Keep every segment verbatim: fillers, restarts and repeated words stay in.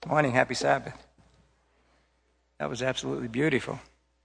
Morning, happy Sabbath. That was absolutely beautiful.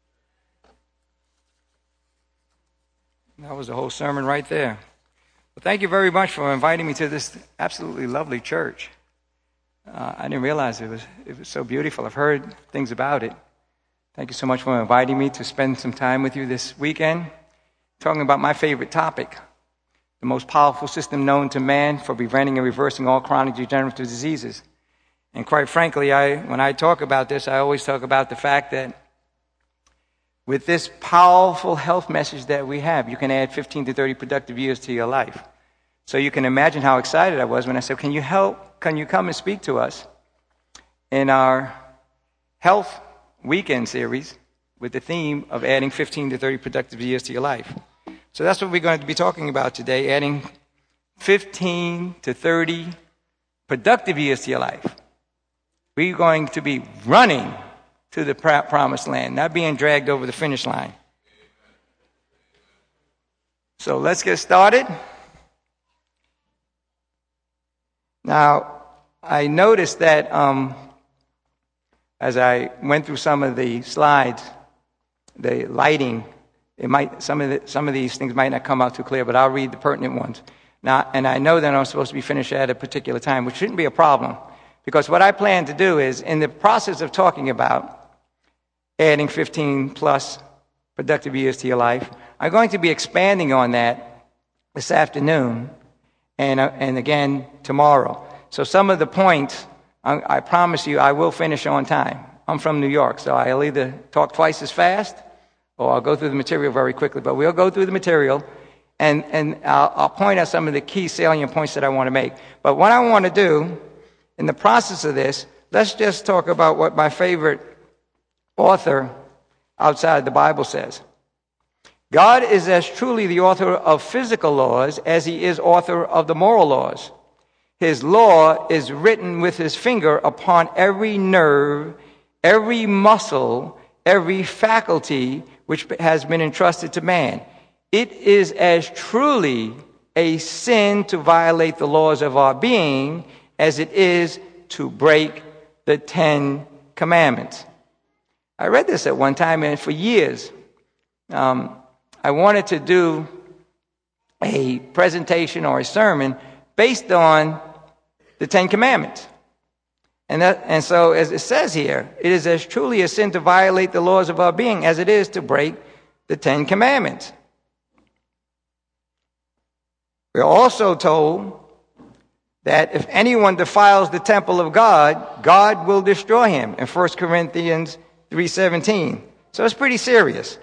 That was the whole sermon right there. Well, thank you very much for inviting me to this absolutely lovely church. Uh, I didn't realize it was it was so beautiful. I've heard things about it. Thank you so much for inviting me to spend some time with you this weekend, talking about my favorite topic, the most powerful system known to man for preventing and reversing all chronic degenerative diseases. And quite frankly, I when I talk about this, I always talk about the fact that with this powerful health message that we have, you can add fifteen to thirty productive years to your life. So you can imagine how excited I was when I said, can you help, can you come and speak to us in our health weekend series with the theme of adding fifteen to thirty productive years to your life. So that's what we're going to be talking about today, adding fifteen to thirty productive years to your life. We're going to be running to the promised land, not being dragged over the finish line. So let's get started. Now, I noticed that um, as I went through some of the slides, the lighting, it might some of the, some of these things might not come out too clear, but I'll read the pertinent ones. Now, and I know that I'm supposed to be finished at a particular time, which shouldn't be a problem. Because what I plan to do is, in the process of talking about adding fifteen plus productive years to your life, I'm going to be expanding on that this afternoon and, uh, and again tomorrow. So some of the points, I, I promise you, I will finish on time. I'm from New York, so I'll either talk twice as fast or I'll go through the material very quickly. But we'll go through the material, and, and I'll, I'll point out some of the key salient points that I want to make. But what I want to do in the process of this, let's just talk about what my favorite author outside the Bible says. God is as truly the author of physical laws as he is author of the moral laws. His law is written with his finger upon every nerve, every muscle, every faculty which has been entrusted to man. It is as truly a sin to violate the laws of our being as it is to break the Ten Commandments. I read this at one time, and for years, um, I wanted to do a presentation or a sermon based on the Ten Commandments. And, that, and so, as it says here, it is as truly a sin to violate the laws of our being as it is to break the Ten Commandments. We're also told that if anyone defiles the temple of God, God will destroy him in First Corinthians three seventeen. So it's pretty serious.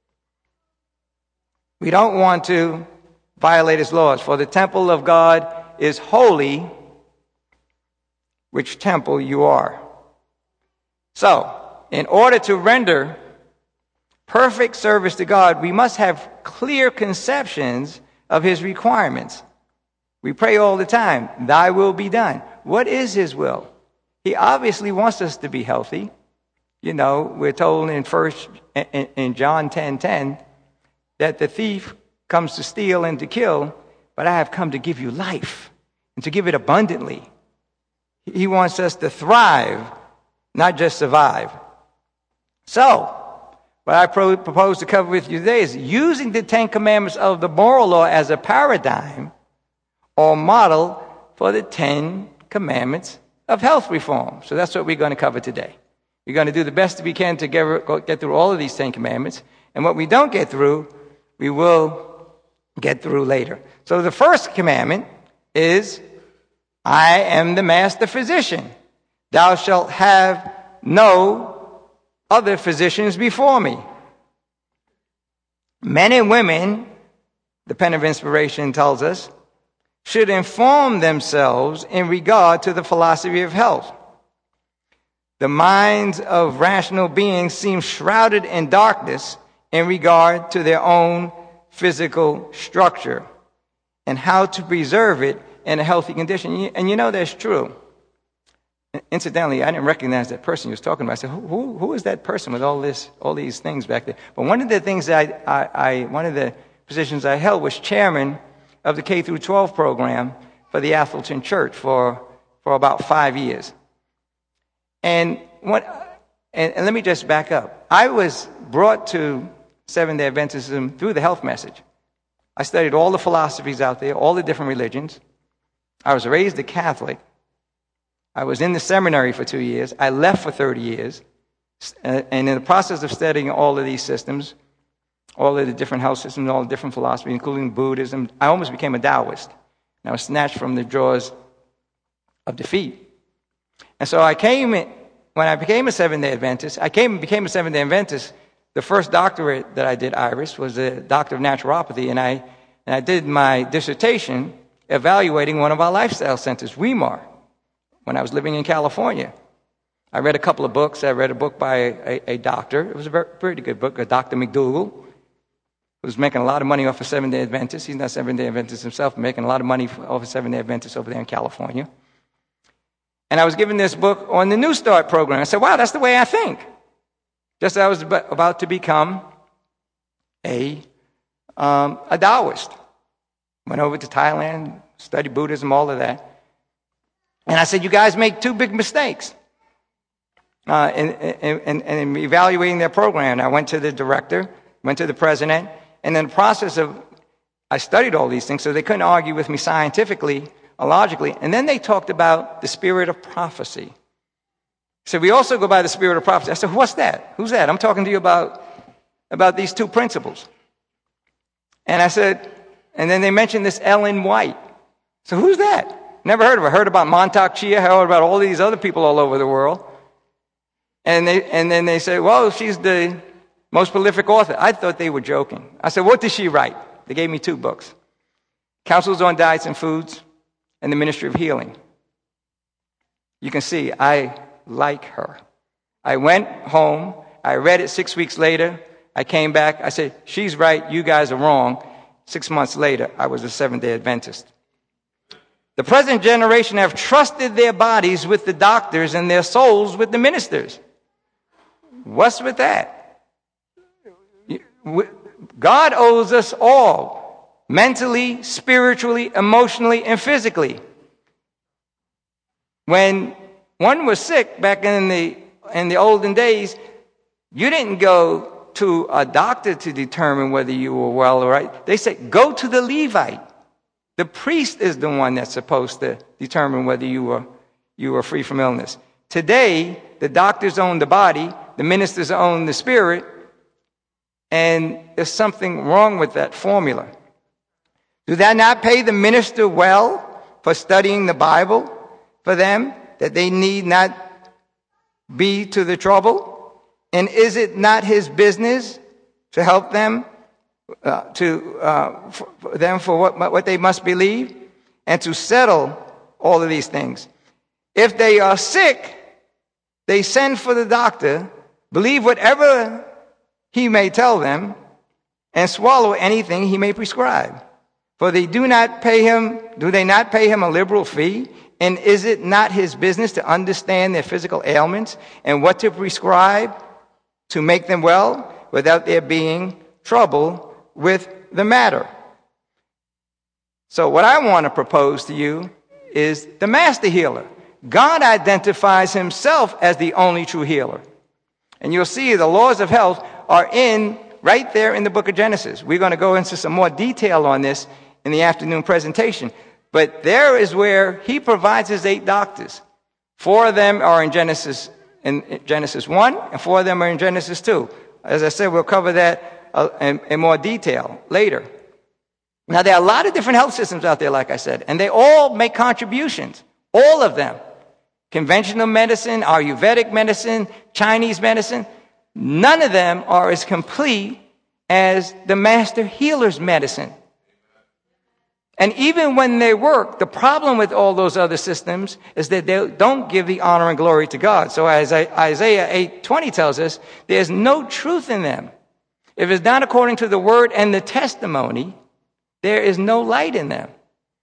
We don't want to violate his laws, for the temple of God is holy, which temple you are. So, in order to render perfect service to God, we must have clear conceptions of his requirements. We pray all the time, thy will be done. What is his will? He obviously wants us to be healthy. You know, we're told in first in, in John ten ten that the thief comes to steal and to kill, but I have come to give you life and to give it abundantly. He wants us to thrive, not just survive. So, what I pro- propose to cover with you today is using the Ten Commandments of the moral law as a paradigm or model for the Ten Commandments of health reform. So that's what we're going to cover today. We're going to do the best we can to get, get through all of these Ten Commandments. And what we don't get through, we will get through later. So the first commandment is, I am the master physician. Thou shalt have no other physicians before me. Men and women, the Pen of Inspiration tells us, should inform themselves in regard to the philosophy of health. The minds of rational beings seem shrouded in darkness in regard to their own physical structure and how to preserve it in a healthy condition. And you know that's true. Incidentally, I didn't recognize that person he was talking about. I said, who, who, who is that person with all this, all these things back there? But one of the things that I, I, I one of the positions I held was chairman of the K through twelve program for the Athelton Church for, for about five years. And, what, and, and let me just back up. I was brought to Seventh-day Adventism through the health message. I studied all the philosophies out there, all the different religions. I was raised a Catholic. I was in the seminary for two years. I left for thirty years. And in the process of studying all of these systems, all of the different health systems, all the different philosophies, including Buddhism, I almost became a Taoist. And I was snatched from the jaws of defeat. And so I came, when I became a Seventh-day Adventist, I came and became a Seventh-day Adventist. The first doctorate that I did, Iris, was a doctor of naturopathy, and I, and I did my dissertation evaluating one of our lifestyle centers, Weimar, when I was living in California. I read a couple of books. I read a book by a, a doctor. It was a very, pretty good book, Doctor McDougall, who was making a lot of money off of Seventh-day Adventists. He's not Seventh-day Adventist himself, but making a lot of money off of Seventh-day Adventists over there in California. And I was given this book on the New Start program. I said, wow, that's the way I think. Just as I was about to become a, um, a Taoist. Went over to Thailand, studied Buddhism, all of that. And I said, you guys make two big mistakes uh, in, in, in, in evaluating their program. And I went to the director, went to the president, and in the process of, I studied all these things, so they couldn't argue with me scientifically or logically. And then they talked about the spirit of prophecy. So we also go by the spirit of prophecy. I said, what's that? Who's that? I'm talking to you about, about these two principles. And I said, and then they mentioned this Ellen White. So who's that? Never heard of her. Heard about Montauk Chia, heard about all these other people all over the world. And they, and then they say, well, she's the most prolific author. I thought they were joking. I said, what did she write? They gave me two books. Counsels on Diets and Foods and The Ministry of Healing. You can see, I like her. I went home. I read it six weeks later. I came back. I said, she's right. You guys are wrong. Six months later, I was a Seventh-day Adventist. The present generation have trusted their bodies with the doctors and their souls with the ministers. What's with that? God owes us all, mentally, spiritually, emotionally, and physically. When one was sick back in the in the olden days, you didn't go to a doctor to determine whether you were well or right. They said, go to the Levite. The priest is the one that's supposed to determine whether you were you were free from illness. Today, the doctors own the body, the ministers own the spirit, and there's something wrong with that formula. Do they not pay the minister well for studying the Bible for them, that they need not be to the trouble? And is it not his business to help them, uh, to uh, for them for what, what they must believe, and to settle all of these things? If they are sick, they send for the doctor, believe whatever he may tell them, and swallow anything he may prescribe. For they do not pay him, do they not pay him a liberal fee? And is it not his business to understand their physical ailments and what to prescribe to make them well without there being trouble with the matter? So what I want to propose to you is the master healer. God identifies himself as the only true healer. And you'll see the laws of health are in right there in the book of Genesis. We're going to go into some more detail on this in the afternoon presentation. But there is where he provides his eight doctors. Four of them are in Genesis in Genesis one, and four of them are in Genesis two. As I said, we'll cover that uh, in, in more detail later. Now, there are a lot of different health systems out there, like I said, and they all make contributions. All of them. Conventional medicine, Ayurvedic medicine, Chinese medicine. None of them are as complete as the master healer's medicine. And even when they work, the problem with all those other systems is that they don't give the honor and glory to God. So as Isaiah eight twenty tells us, there's no truth in them. If it's not according to the word and the testimony, there is no light in them.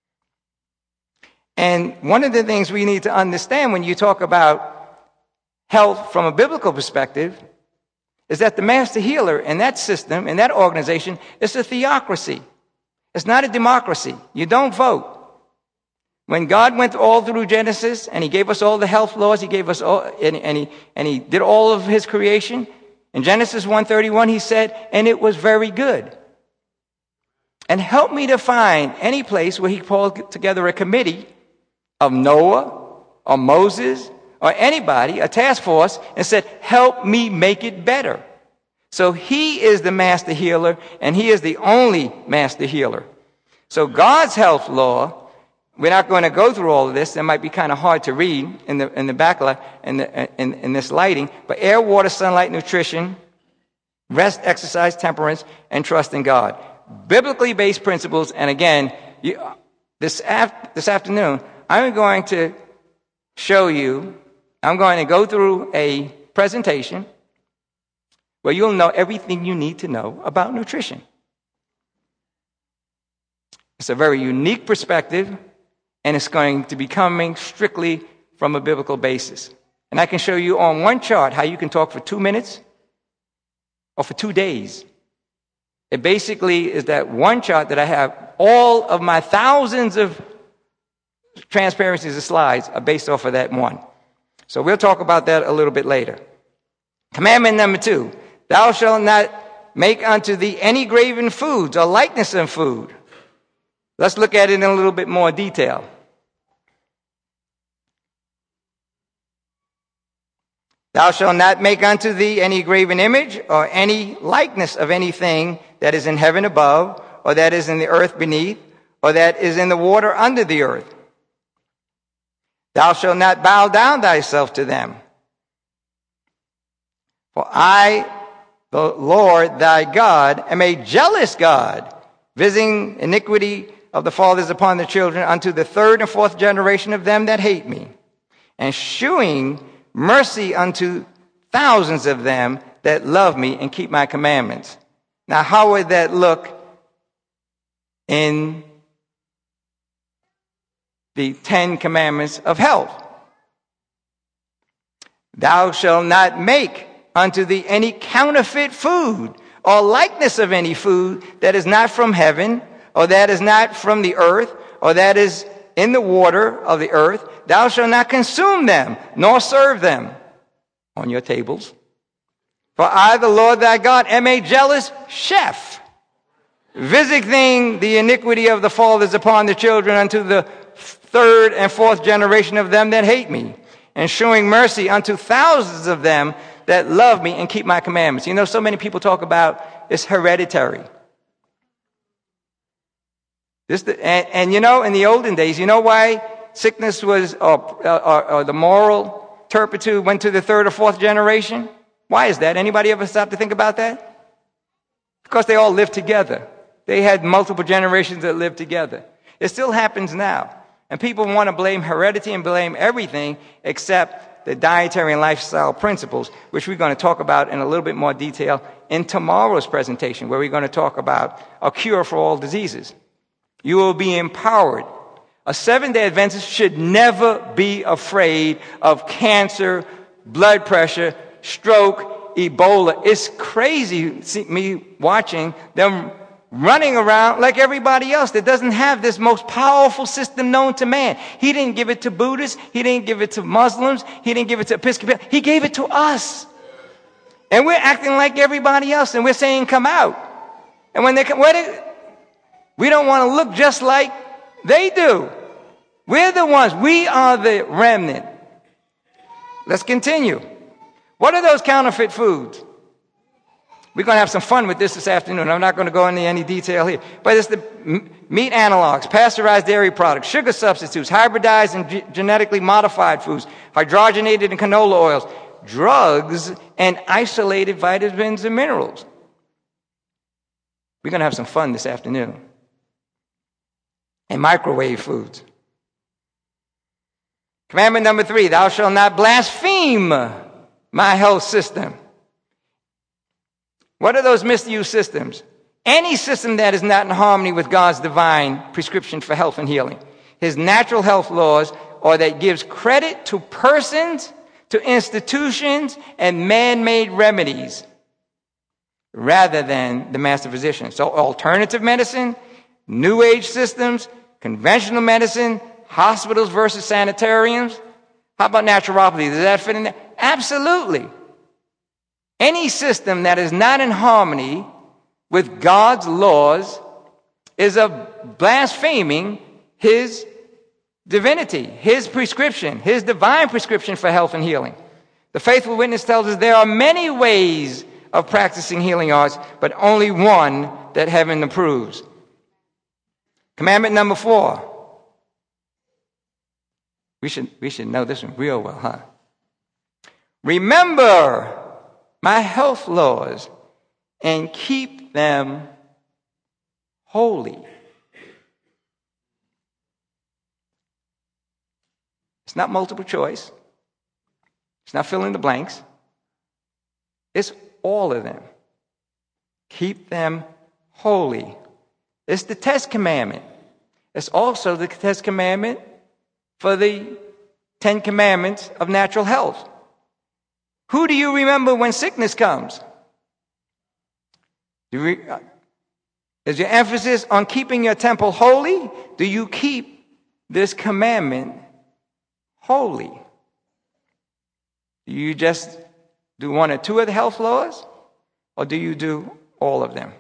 And one of the things we need to understand when you talk about health from a biblical perspective is that the master healer in that system, in that organization, is a theocracy. It's not a democracy. You don't vote. When God went all through Genesis and he gave us all the health laws, he gave us all, and, and, he, and he did all of his creation, in Genesis one thirty-one, he said, and it was very good. And help me to find any place where he called together a committee of Noah or Moses or anybody, a task force, and said, help me make it better. So he is the master healer, and he is the only master healer. So God's health law, we're not going to go through all of this. It might be kind of hard to read in the in the backlight in, the, in, in this lighting. But air, water, sunlight, nutrition, rest, exercise, temperance, and trust in God. Biblically based principles. And again, you, this af- this afternoon, I'm going to show you. I'm going to go through a presentation where you'll know everything you need to know about nutrition. It's a very unique perspective. And it's going to be coming strictly from a biblical basis. And I can show you on one chart how you can talk for two minutes or for two days. It basically is that one chart that I have. All of my thousands of transparencies of slides are based off of that one. So we'll talk about that a little bit later. Commandment number two. Thou shalt not make unto thee any graven foods or likeness of food. Let's look at it in a little bit more detail. Thou shalt not make unto thee any graven image or any likeness of anything that is in heaven above, or that is in the earth beneath, or that is in the water under the earth. Thou shalt not bow down thyself to them. For I, the Lord thy God, am a jealous God, visiting iniquity of the fathers upon the children unto the third and fourth generation of them that hate me, and shewing mercy unto thousands of them that love me and keep my commandments. Now, how would that look in the Ten Commandments of health? Thou shalt not make unto thee any counterfeit food or likeness of any food that is not from heaven, or that is not from the earth, or that is in the water of the earth. Thou shalt not consume them, nor serve them on your tables. For I, the Lord thy God, am a jealous chef, visiting the iniquity of the fathers upon the children unto the third and fourth generation of them that hate me, and showing mercy unto thousands of them that love me and keep my commandments. You know, so many people talk about it's hereditary. This, and, and you know, in the olden days, you know why sickness was, or, or, or the moral turpitude went to the third or fourth generation? Why is that? Anybody ever stop to think about that? Because they all lived together. They had multiple generations that lived together. It still happens now. And people want to blame heredity and blame everything except the dietary and lifestyle principles, which we're going to talk about in a little bit more detail in tomorrow's presentation, where we're going to talk about a cure for all diseases. You will be empowered. A Seventh-day Adventist should never be afraid of cancer, blood pressure, stroke, Ebola. It's crazy see me watching them running around like everybody else that doesn't have this most powerful system known to man. He didn't give it to Buddhists. He didn't give it to Muslims. He didn't give it to Episcopalians. He gave it to us. And we're acting like everybody else, and we're saying, come out. And when they come, where they, we don't want to look just like they do. We're the ones. We are the remnant. Let's continue. What are those counterfeit foods? We're going to have some fun with this this afternoon. I'm not going to go into any detail here. But it's the meat analogs, pasteurized dairy products, sugar substitutes, hybridized and ge- genetically modified foods, hydrogenated and canola oils, drugs, and isolated vitamins and minerals. We're going to have some fun this afternoon. And microwave foods. Commandment number three, thou shalt not blaspheme my health system. What are those misused systems? Any system that is not in harmony with God's divine prescription for health and healing. His natural health laws, or that gives credit to persons, to institutions, and man-made remedies, rather than the master physician. So alternative medicine, New Age systems, conventional medicine, hospitals versus sanitariums? How about naturopathy? Does that fit in there? Absolutely. Any system that is not in harmony with God's laws is a blaspheming his divinity, his prescription, his divine prescription for health and healing. The Faithful Witness tells us there are many ways of practicing healing arts, but only one that heaven approves. Commandment number four. We should, we should know this one real well, huh? Remember my health laws and keep them holy. It's not multiple choice. It's not fill in the blanks. It's all of them. Keep them holy. It's the tenth commandment. It's also the tenth commandment for the Ten Commandments of natural health. Who do you remember when sickness comes? Do you re- is your emphasis on keeping your temple holy? Do you keep this commandment holy? Do you just do one or two of the health laws? Or do you do all of them?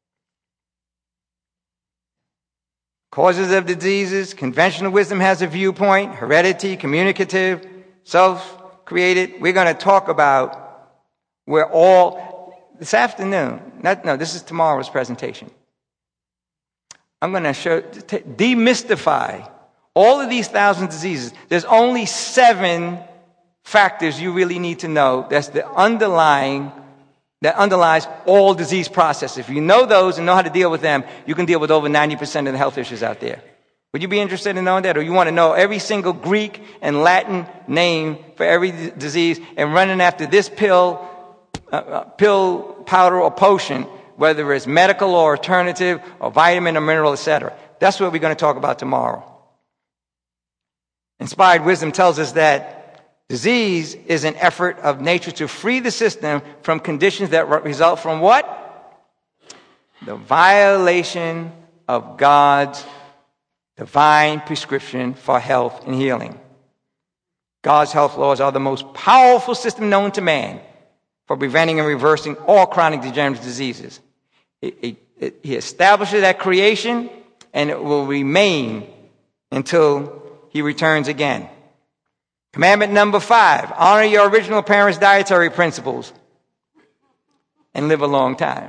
Causes of diseases. Conventional wisdom has a viewpoint. Heredity, communicative, self-created. We're going to talk about where all, this afternoon, not, no, this is tomorrow's presentation. I'm going to show, t- demystify all of these thousand diseases. There's only seven factors you really need to know. That's the underlying, that underlies all disease processes. If you know those and know how to deal with them, you can deal with over ninety percent of the health issues out there. Would you be interested in knowing that? Or you want to know every single Greek and Latin name for every d- disease and running after this pill, uh, uh, pill, powder, or potion, whether it's medical or alternative or vitamin or mineral, et cetera. That's what we're going to talk about tomorrow. Inspired wisdom tells us that disease is an effort of nature to free the system from conditions that result from what? The violation of God's divine prescription for health and healing. God's health laws are the most powerful system known to man for preventing and reversing all chronic degenerative diseases. It, it, it, he establishes that creation, and it will remain until he returns again. Commandment number five, honor your original parents' dietary principles and live a long time.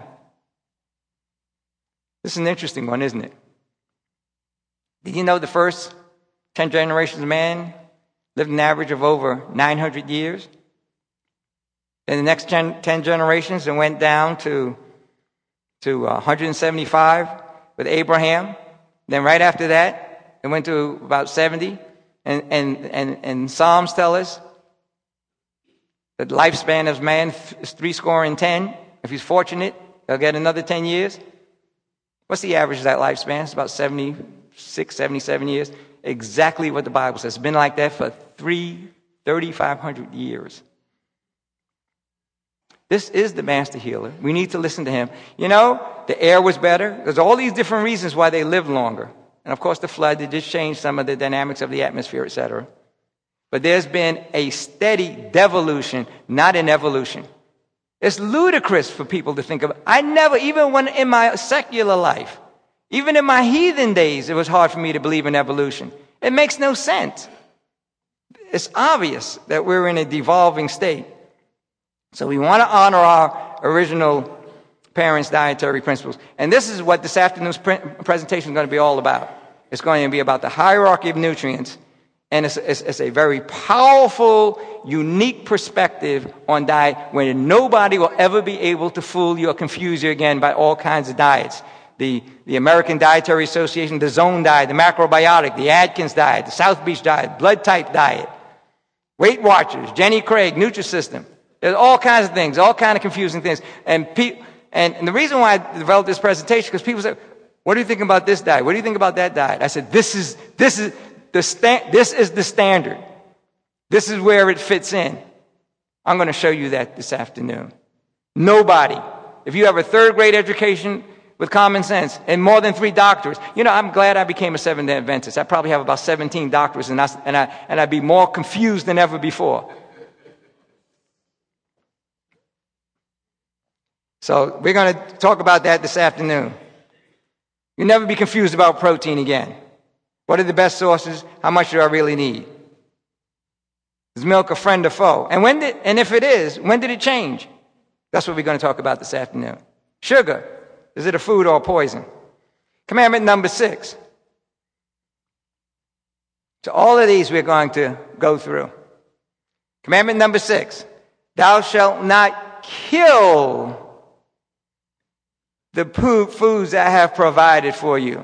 This is an interesting one, isn't it? Did you know the first ten generations of man lived an average of over nine hundred years? Then the next ten, ten generations, it went down to, to one hundred seventy-five with Abraham. Then right after that, it went to about seventy. And, and, and, and Psalms tell us that the lifespan of man is three score and ten. If he's fortunate, he'll get another ten years. What's the average of that lifespan? It's about seventy-six, seventy-seven years. Exactly what the Bible says. It's been like that for three, thirty-five hundred years. This is the master healer. We need to listen to him. You know, the air was better. There's all these different reasons why they lived longer. And of course, the flood did just change some of the dynamics of the atmosphere, et cetera. But there's been a steady devolution, not an evolution. It's ludicrous for people to think of. I never, even when in my secular life, even in my heathen days, it was hard for me to believe in evolution. It makes no sense. It's obvious that we're in a devolving state. So we want to honor our original parents' dietary principles. And this is what this afternoon's pre- presentation is going to be all about. It's going to be about the hierarchy of nutrients. And it's, it's, it's a very powerful, unique perspective on diet where nobody will ever be able to fool you or confuse you again by all kinds of diets. The, the American Dietary Association, the Zone Diet, the Macrobiotic, the Atkins Diet, the South Beach Diet, Blood Type Diet, Weight Watchers, Jenny Craig, Nutrisystem. There's all kinds of things, all kinds of confusing things. And people... And, and the reason why I developed this presentation, because people say, what do you think about this diet? What do you think about that diet? I said, this is, this is the sta- this is the standard. This is where it fits in. I'm going to show you that this afternoon. Nobody, if you have a third grade education with common sense and more than three doctors. You know, I'm glad I became a Seventh-day Adventist. I probably have about seventeen doctors, and, I, and, I, and I'd be more confused than ever before. So we're going to talk about that this afternoon. You'll never be confused about protein again. What are the best sources? How much do I really need? Is milk a friend or foe? And when did, and if it is, when did it change? That's what we're going to talk about this afternoon. Sugar. Is it a food or a poison? Commandment number six. So all of these we're going to go through. Commandment number six. Thou shalt not kill the foods I have provided for you.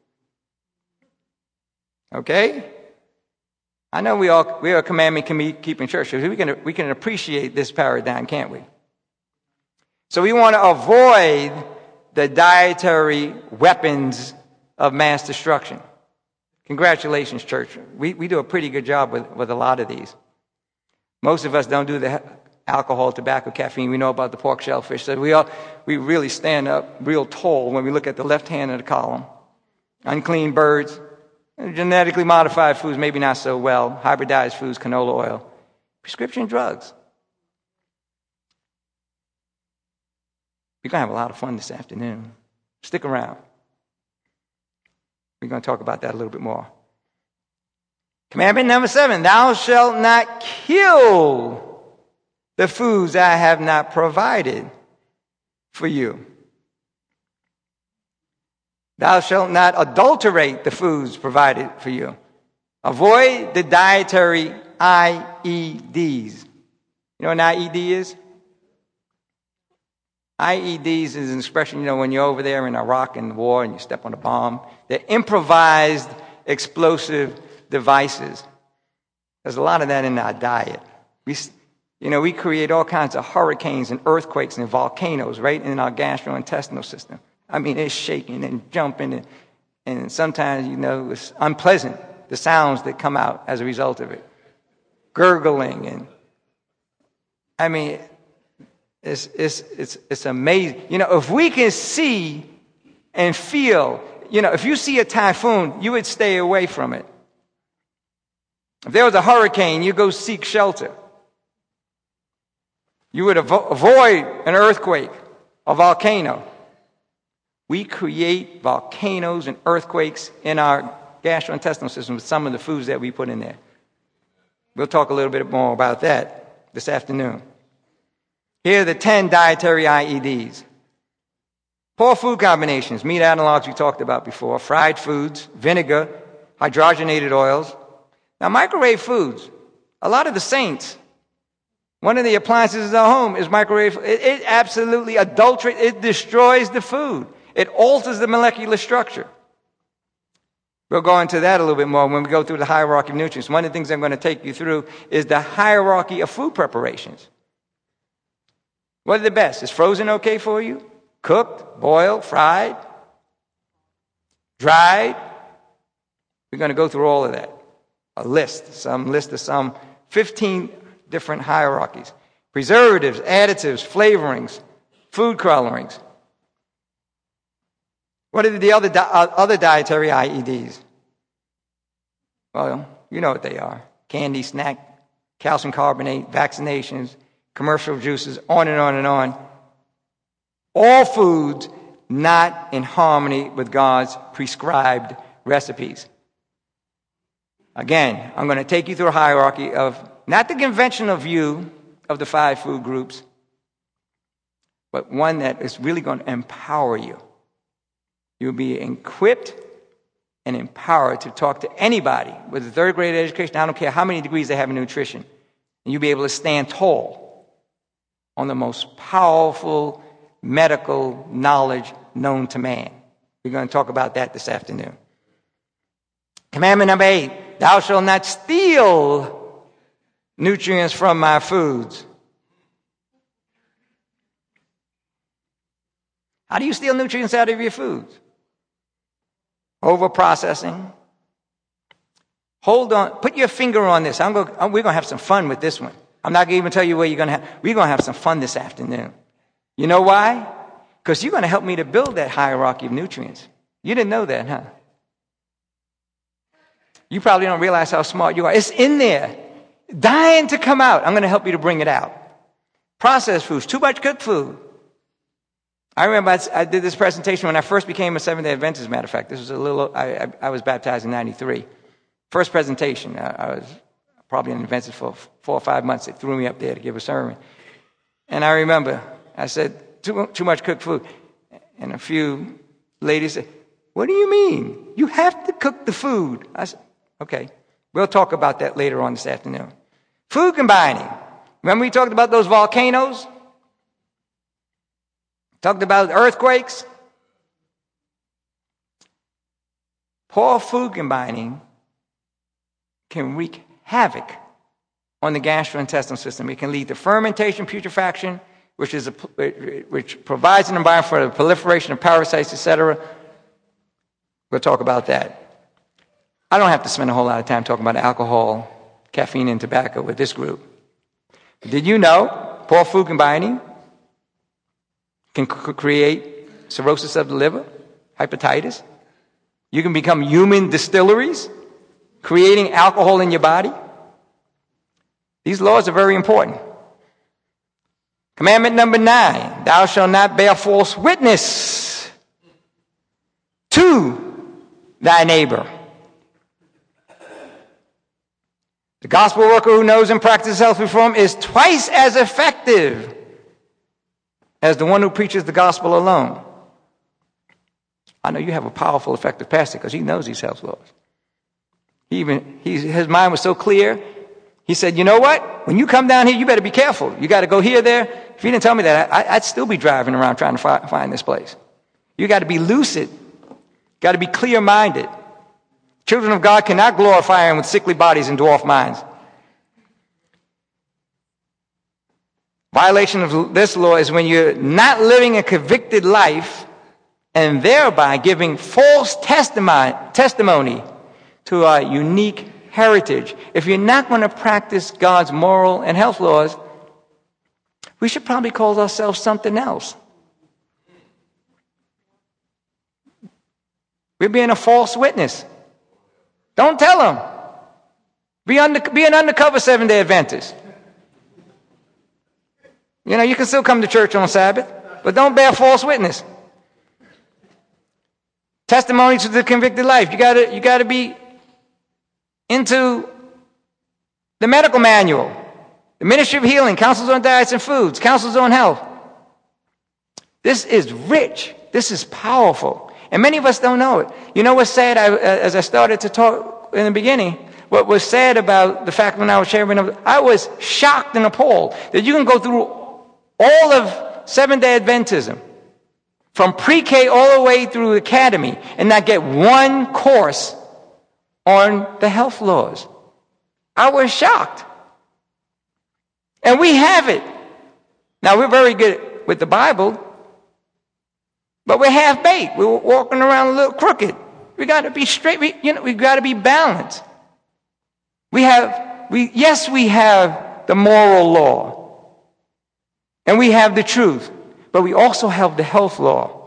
Okay? I know we all we are a commandment keeping church. So we can we can appreciate this paradigm, can't we? So we want to avoid the dietary weapons of mass destruction. Congratulations, church. We we do a pretty good job with, with a lot of these. Most of us don't do the alcohol, tobacco, caffeine. We know about the pork, shellfish. So we all we really stand up real tall when we look at the left hand of the column. Unclean birds, genetically modified foods, maybe not so well. Hybridized foods, canola oil, prescription drugs. We're going to have a lot of fun this afternoon. Stick around. We're going to talk about that a little bit more. Commandment number seven, thou shalt not kill the foods I have not provided for you. Thou shalt not adulterate the foods provided for you. Avoid the dietary I E Ds. You know what an I E D is? I E Ds is an expression, you know, when you're over there in Iraq in the war and you step on a bomb. They're improvised explosive devices. There's a lot of that in our diet. We, you know, we create all kinds of hurricanes and earthquakes and volcanoes right in our gastrointestinal system. I mean, it's shaking and jumping, and, and sometimes, you know, it's unpleasant, the sounds that come out as a result of it. Gurgling, and I mean, it's, it's, it's, it's amazing. You know, if we can see and feel, you know, if you see a typhoon, you would stay away from it. If there was a hurricane, you go seek shelter. You would avo- avoid an earthquake, a volcano. We create volcanoes and earthquakes in our gastrointestinal system with some of the foods that we put in there. We'll talk a little bit more about that this afternoon. Here are the ten dietary I E Ds. Poor food combinations, meat analogs we talked about before, fried foods, vinegar, hydrogenated oils. Now, microwave foods, a lot of the saints, one of the appliances in our home is microwave. It, it absolutely adulterates, it destroys the food. It alters the molecular structure. We'll go into that a little bit more when we go through the hierarchy of nutrients. One of the things I'm going to take you through is the hierarchy of food preparations. What are the best? Is frozen okay for you? Cooked, boiled, fried, dried? We're going to go through all of that. A list, some list of some fifteen different hierarchies. Preservatives, additives, flavorings, food colorings. What are the other, di- other dietary I E Ds? Well, you know what they are. Candy, snack, calcium carbonate, vaccinations, commercial juices, on and on and on. All foods not in harmony with God's prescribed recipes. Again, I'm going to take you through a hierarchy of not the conventional view of the five food groups, but one that is really going to empower you. You'll be equipped and empowered to talk to anybody with a third grade education. I don't care how many degrees they have in nutrition. And you'll be able to stand tall on the most powerful medical knowledge known to man. We're going to talk about that this afternoon. Commandment number eight, thou shalt not steal nutrients from my foods. How do you steal nutrients out of your foods? Over-processing. Hold on. Put your finger on this. I'm going, we're going to have some fun with this one. I'm not going to even tell you where you're going to have. We're going to have some fun this afternoon. You know why? Because you're going to help me to build that hierarchy of nutrients. You didn't know that, huh? You probably don't realize how smart you are. It's in there, dying to come out. I'm going to help you to bring it out. Processed foods, too much cooked food. I remember I, I did this presentation when I first became a Seventh-day Adventist, as a matter of fact. This was a little, I, I, I was baptized in ninety-three. First presentation. I, I was probably an Adventist for four or five months. They threw me up there to give a sermon. And I remember, I said, too, too much cooked food. And a few ladies said, what do you mean? You have to cook the food. I said, okay, we'll talk about that later on this afternoon. Food combining. Remember we talked about those volcanoes? Talked about earthquakes? Poor food combining can wreak havoc on the gastrointestinal system. It can lead to fermentation, putrefaction, which is a, which provides an environment for the proliferation of parasites, et cetera. We'll talk about that. I don't have to spend a whole lot of time talking about alcohol, caffeine, and tobacco with this group. Did you know poor food combining can c- create cirrhosis of the liver, hepatitis? You can become human distilleries, creating alcohol in your body. These laws are very important. Commandment number nine, thou shalt not bear false witness to thy neighbor. The gospel worker who knows and practices self-reform is twice as effective as the one who preaches the gospel alone. I know you have a powerful, effective pastor because he knows these health laws. He even he, his mind was so clear. He said, you know what? When you come down here, you better be careful. You got to go here, there. If he didn't tell me that, I, I'd still be driving around trying to fi- find this place. You got to be lucid. Got to be clear-minded. Children of God cannot glorify him with sickly bodies and dwarf minds. Violation of this law is when you're not living a convicted life and thereby giving false testimony, testimony to our unique heritage. If you're not going to practice God's moral and health laws, we should probably call ourselves something else. We're being a false witness. Don't tell them. Be, under, be an undercover Seventh-day Adventist. You know, you can still come to church on Sabbath, but don't bear false witness. Testimony to the convicted life. You gotta, you gotta be into the medical manual, the Ministry of Healing, Counsels on Diets and Foods, Counsels on Health. This is rich. This is powerful. And many of us don't know it. You know what's sad? I, as I started to talk in the beginning, what was sad about the fact when I was sharing, I was shocked and appalled that you can go through all of Seventh-day Adventism, from pre-K all the way through academy, and not get one course on the health laws. I was shocked. And we have it. Now, we're very good with the Bible, but we're half-baked. We're walking around a little crooked. We got to be straight. We, you know, we got to be balanced. We have, we yes, we have the moral law, and we have the truth, but we also have the health law.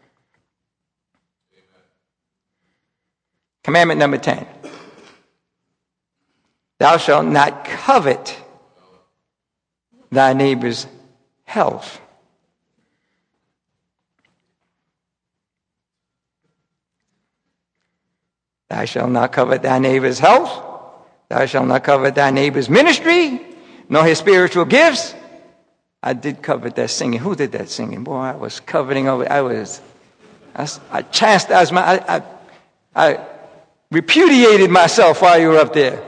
Commandment number ten. Thou shalt not covet thy neighbor's health. Thou shalt not covet thy neighbor's health. Thou shalt not covet thy neighbor's ministry, nor his spiritual gifts. I did covet that singing. Who did that singing? Boy, I was coveting over. I was, I, I chastised my, I, I, I repudiated myself while you were up there.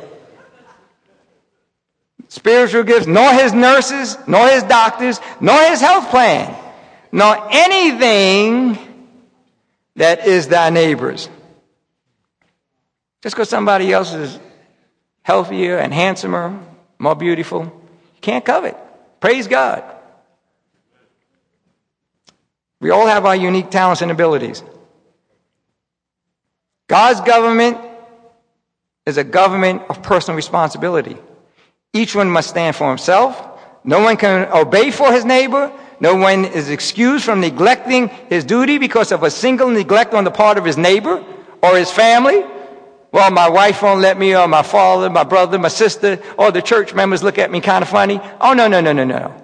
Spiritual gifts, nor his nurses, nor his doctors, nor his health plan, nor anything that is thy neighbor's. Just because somebody else is healthier and handsomer, more beautiful, you can't covet. Praise God. We all have our unique talents and abilities. God's government is a government of personal responsibility. Each one must stand for himself. No one can obey for his neighbor, No one is excused from neglecting his duty because of a single neglect on the part of his neighbor or his family. Well, my wife won't let me, or my father, my brother, my sister, or the church members look at me kind of funny. Oh, no, no, no, no, no.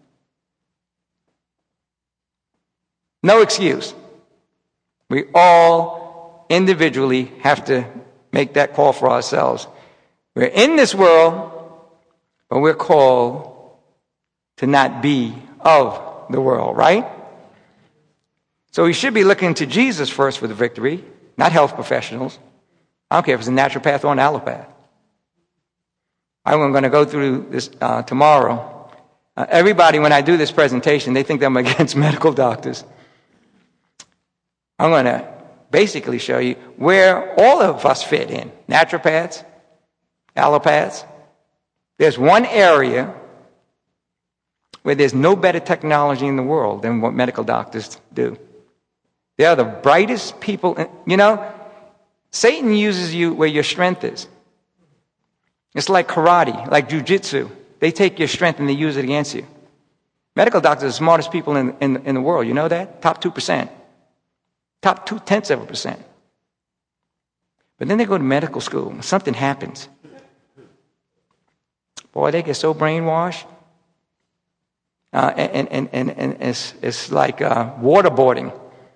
No excuse. We all individually have to make that call for ourselves. We're in this world, but we're called to not be of the world, right? So we should be looking to Jesus first for the victory, not health professionals. I don't care if it's a naturopath or an allopath. I'm going to go through this uh, tomorrow. Uh, everybody, when I do this presentation, they think that I'm against medical doctors. I'm going to basically show you where all of us fit in. Naturopaths, allopaths. There's one area where there's no better technology in the world than what medical doctors do. They are the brightest people. In, you know, Satan uses you where your strength is. It's like karate, like jujitsu. They take your strength and they use it against you. Medical doctors are the smartest people in, in, in the world. You know that? Top two percent. Top two-tenths of a percent. But then they go to medical school and something happens. Boy, they get so brainwashed. Uh, and, and, and, and it's, it's like uh, waterboarding.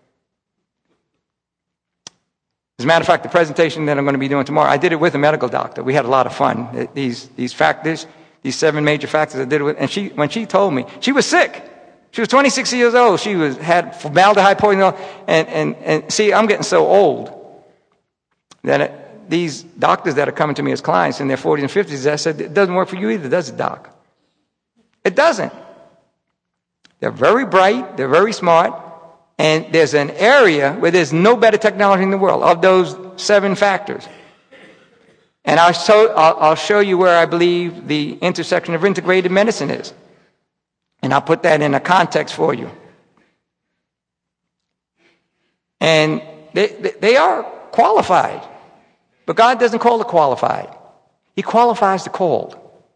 As a matter of fact, the presentation that I'm going to be doing tomorrow, I did it with a medical doctor. We had a lot of fun. These, these factors, these seven major factors I did it with. And she, when she told me, she was sick. She was twenty-six years old. She was, had formaldehyde poisoning. And, and, and see, I'm getting so old that it, these doctors that are coming to me as clients in their forties and fifties, I said, it doesn't work for you either, does it, doc? It doesn't. They're very bright. They're very smart. And there's an area where there's no better technology in the world of those seven factors. And I'll show, I'll, I'll show you where I believe the intersection of integrated medicine is. And I'll put that in a context for you. And they, they, they are qualified. But God doesn't call the qualified. He qualifies the called.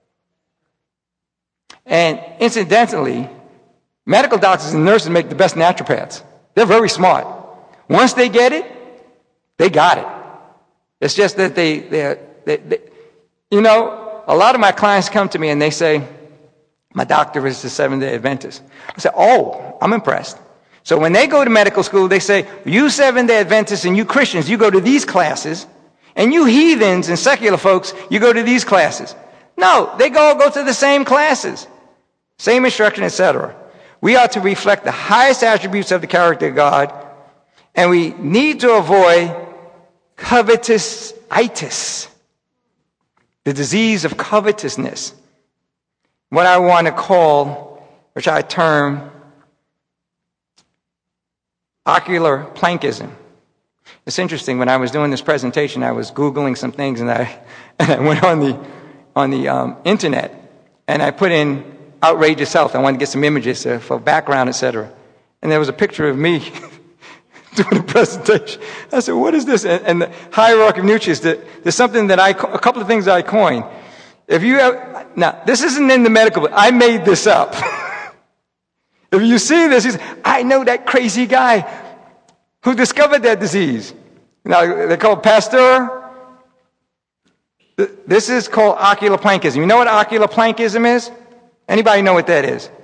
And incidentally, medical doctors and nurses make the best naturopaths. They're very smart. Once they get it, they got it. It's just that they, they, they, they, you know, a lot of my clients come to me and they say, my doctor is the Seventh-day Adventist. I say, oh, I'm impressed. So when they go to medical school, they say, you Seventh-day Adventists and you Christians, you go to these classes, and you heathens and secular folks, you go to these classes. No, they go go to the same classes, same instruction, et cetera. We are to reflect the highest attributes of the character of God, and we need to avoid covetousness, the disease of covetousness. What I want to call, which I term ocular plankism. It's interesting. When I was doing this presentation, I was Googling some things, and I, and I went on the on the um, internet, and I put in outrageous health. I wanted to get some images uh, for background, et cetera. And there was a picture of me doing a presentation. I said, what is this? And, and the hierarchy of nutrients, that there's something that I, a couple of things I coined. If you have, now, this isn't in the medical book. I made this up. If you see this, you say, I know that crazy guy who discovered that disease. Now, they call it Pasteur. This is called ocular plankism. You know what ocular plankism is? Anybody know what that is?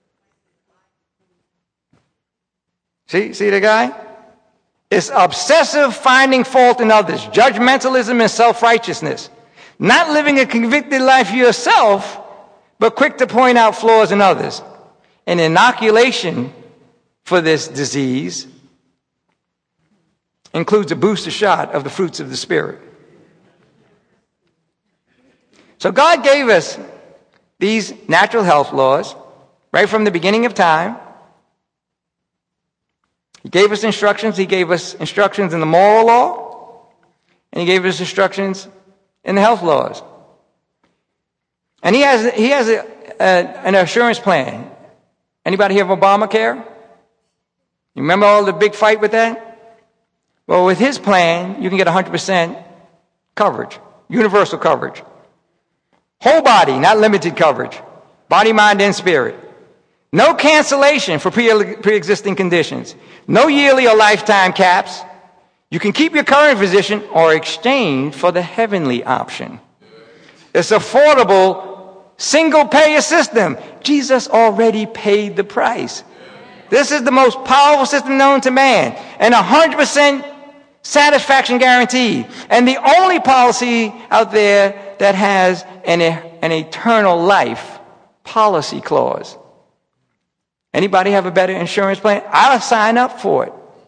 See, see the guy? It's obsessive finding fault in others, judgmentalism and self-righteousness. Not living a convicted life yourself, but quick to point out flaws in others. An inoculation for this disease includes a booster shot of the fruits of the Spirit. So God gave us these natural health laws right from the beginning of time. He gave us instructions. He gave us instructions in the moral law, and he gave us instructions in the health laws. And he has he has a, a, an assurance plan. Anybody hear of Obamacare? You remember all the big fight with that? Well, with his plan, you can get one hundred percent coverage, universal coverage. Whole body, not limited coverage. Body, mind, and spirit. No cancellation for pre- pre-existing conditions. No yearly or lifetime caps. You can keep your current position or exchange for the heavenly option. It's affordable, single-payer system. Jesus already paid the price. This is the most powerful system known to man, and one hundred percent satisfaction guaranteed. And the only policy out there that has an, an eternal life policy clause. Anybody have a better insurance plan? I'll sign up for it.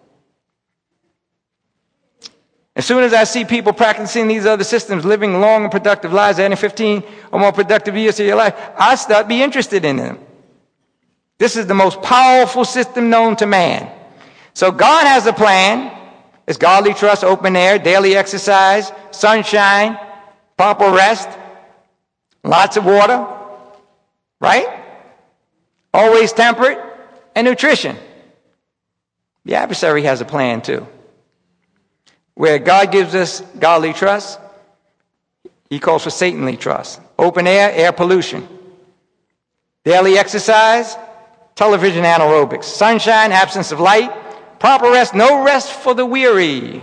As soon as I see people practicing these other systems, living long and productive lives, adding fifteen or more productive years to your life, I start be interested in them. This is the most powerful system known to man. So God has a plan. It's godly trust, open air, daily exercise, sunshine, proper rest, lots of water, right? Always temperate, and nutrition. The adversary has a plan too. Where God gives us godly trust, he calls for Satanly trust. Open air, air pollution. Daily exercise, television anaerobics. Sunshine, absence of light. Proper rest, no rest for the weary.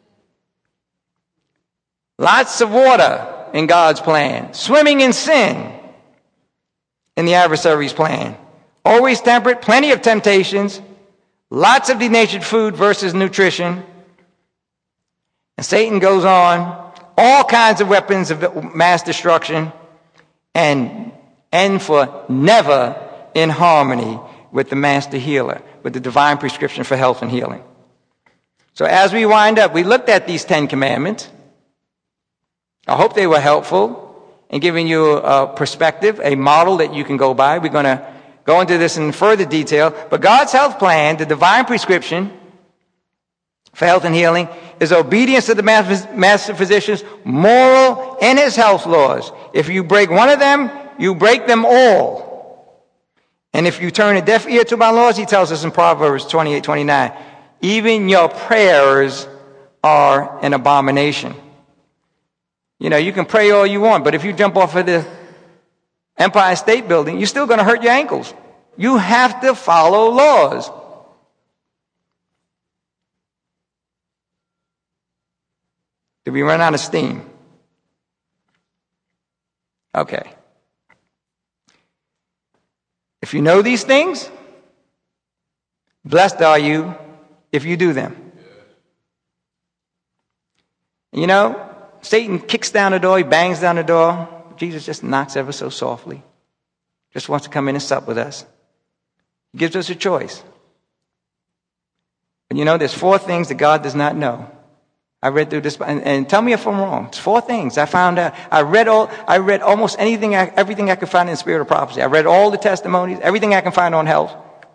Lots of water in God's plan. Swimming in sin in the adversary's plan. Always temperate, plenty of temptations. Lots of denatured food versus nutrition. And Satan goes on, all kinds of weapons of mass destruction, and end for never in harmony with the master healer, with the divine prescription for health and healing. So as we wind up, we looked at these Ten Commandments. I hope they were helpful in giving you a perspective, a model that you can go by. We're going to go into this in further detail. But God's health plan, the divine prescription for health and healing, is obedience to the master physician's moral and his health laws. If you break one of them, you break them all. And if you turn a deaf ear to my laws, he tells us in Proverbs twenty-eight twenty-nine, even your prayers are an abomination. You know, you can pray all you want, but if you jump off of the Empire State Building, you're still going to hurt your ankles. You have to follow laws. Did we run out of steam? Okay. If you know these things, blessed are you if you do them. You know, Satan kicks down the door, he bangs down the door. Jesus just knocks ever so softly. Just wants to come in and sup with us. He gives us a choice. But you know, there's four things that God does not know. I read through this, and, and tell me if I'm wrong. It's four things I found out. I read all. I read almost anything, I, everything I could find in the Spirit of Prophecy. I read all the testimonies, everything I can find on health.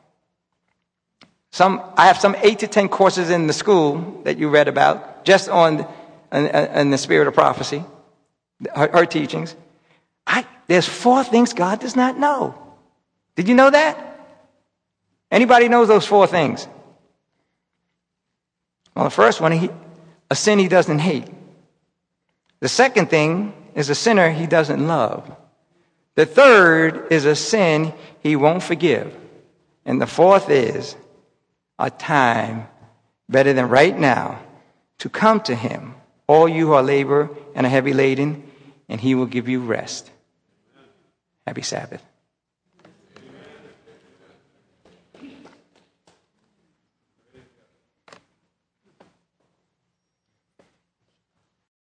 Some, I have some eight to ten courses in the school that you read about, just on, in, in the Spirit of Prophecy, her, her teachings. I, there's four things God does not know. Did you know that? Anybody knows those four things? Well, the first one, he. A sin he doesn't hate. The second thing is a sinner he doesn't love. The third is a sin he won't forgive. And the fourth is a time better than right now to come to him, all you who are labor and are heavy laden, and he will give you rest. Happy Sabbath.